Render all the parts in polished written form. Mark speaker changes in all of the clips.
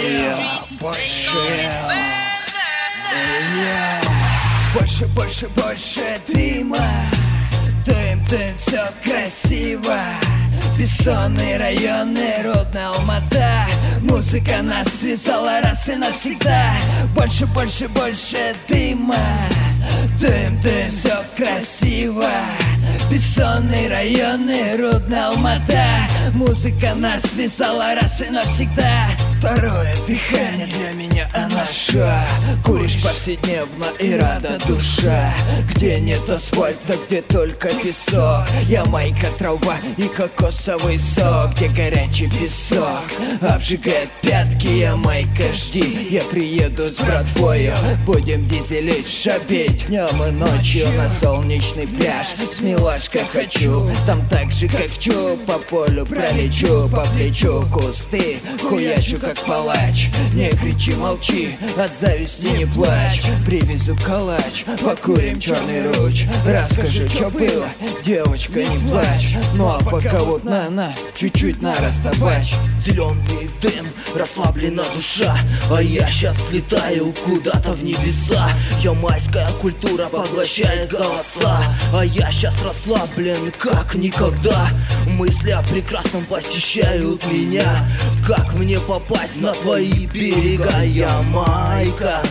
Speaker 1: Больше дыма. Дым, все красиво. Бессонные районы, родная Алмата. Музыка нас связала раз и навсегда. Больше дыма. Дым, все красиво. Бессонные районы, родная Алмата. Музыка нас связала раз и навсегда. Второе дыхание для меня анаша. Куришь повседневно и рада душа. Где нет асфальта, где только песок. Ямайка, трава и кокосовый сок. Где горячий песок обжигает пятки. Ямайка, жди, я приеду с братвою. Будем дизелить, шабить днем и ночью на солнечный пляж. С милашкой хочу, там так же как вчу. По полю пролечу, по плечу кусты хуячу как палач. Не кричи, молчи, от зависти не плачь. Привезу калач, покурим черный руч. Расскажу, что было, девочка, не плачь. Ну а пока вот на, чуть-чуть на растабач.
Speaker 2: Зеленый дым, расслаблена душа. А я сейчас слетаю куда-то в небеса. Ямайская культура поглощает голоса. А я сейчас расслаблен как никогда. Мысли о прекрасном посещают меня. Как мне попасть на твои берега? Ямайка,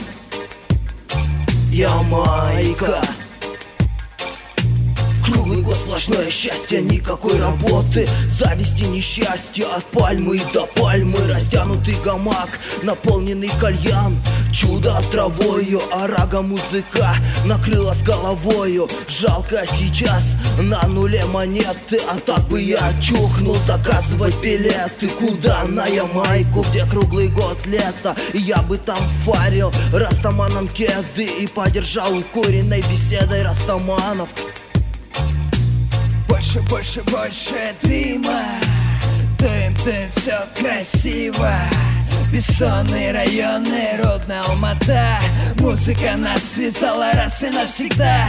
Speaker 2: Ямайка. Круглый год сплошное счастье, никакой работы. Зависти, несчастья, от пальмы до пальмы. Растянутый гамак, наполненный кальян. Чудо травою, арага музыка накрыла с головою. Жалко сейчас на нуле монеты. А так бы я чухнул заказывать билеты. Куда? На Ямайку, где круглый год лето. И я бы там фарил растаманом кеды. И поддержал укуренной беседой растаманов.
Speaker 1: Больше дыма. Дым, все красиво. Бессонные районы, родная Алмата. Музыка нас связала раз и навсегда.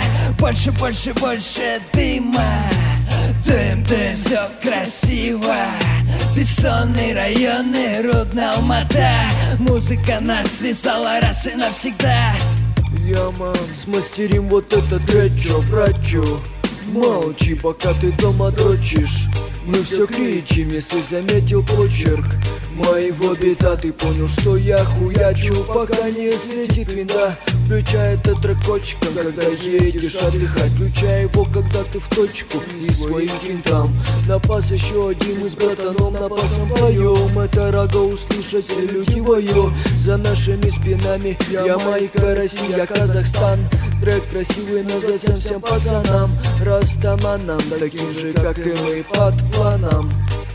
Speaker 1: Больше дыма. Дым, все красиво. Бессонные районы, родная Алмата. Музыка нас связала раз и навсегда.
Speaker 3: Яман, смастерим вот этот рэчо, брачу. Молчи, пока ты дома дрочишь. Мы все кричим, если заметил почерк моего бита. Ты понял, что я хуячу, пока не светит вина. Включай этот трекочком, когда едешь отдыхать. Включай его, когда ты в точку и своим кентам. На пас еще один мы с братаном на пасом поем. Это рага услышать, все люди воют за нашими спинами. Ямайка, Россия, Казахстан. Трек красивый, но зачем всем пацанам, растаманам, таким же, как и мы, под планом.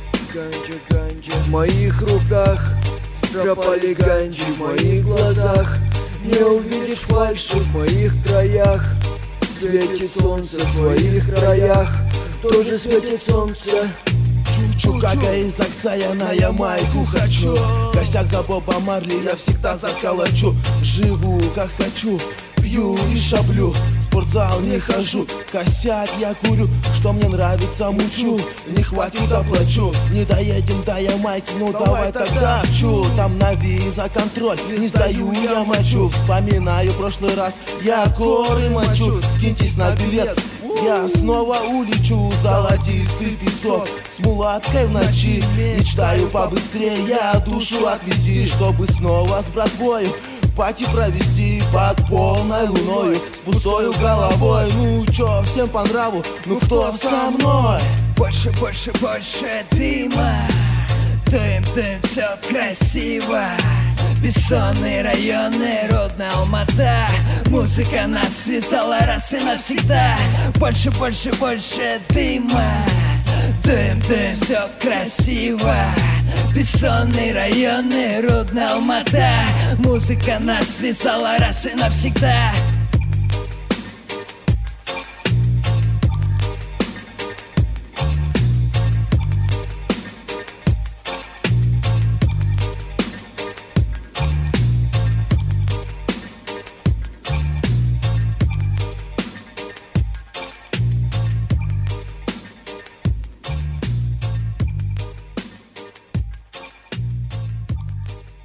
Speaker 3: Ганджа в моих руках, пропали ганджи в моих глазах. Не увидишь фальши в моих краях. Светит солнце в твоих краях, тоже светит солнце.
Speaker 2: Чукака из Акса, я на Ямайку хочу. Косяк за Боба Марли, я всегда заколочу. Живу как хочу, пью и шаблю, в спортзал не хожу. Косяк я курю, что мне нравится мучу. Не хватит, оплачу, не доедем до Ямайки. Ну давай тогда чу, там на виза контроль. Не сдаю, я мочу, вспоминаю прошлый раз. Я горы мочу, скиньтесь на билет. Я снова улечу, золотистый песок. С мулаткой в ночи мечтаю побыстрее. Я душу отвезти, чтобы снова с братвою пати провести под полной луною, с пустою головой. Ну чё, всем по нраву, ну кто со мной?
Speaker 1: Больше дыма. Дым, все красиво. Бессонные районы, родная Алмата. Музыка нас связала раз и навсегда. Больше дыма. Дым, все красиво. Бессонные районы, родная Алмата. Музыка нас связала раз и навсегда.